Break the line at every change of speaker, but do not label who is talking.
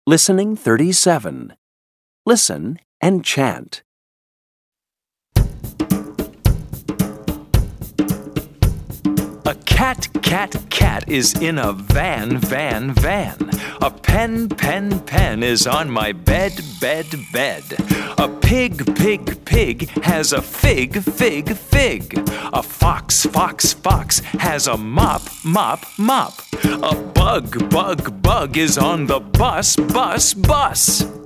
Listening 37. Listen and chant.
A cat, cat, cat is in a van, van, van. A pen, pen, pen is on my bed, bed, bed. A pig, pig, pig has a fig, fig, fig. A fox, fox, fox has a mop, mop, mop. A bug, bug, bug is on the bus, bus, bus.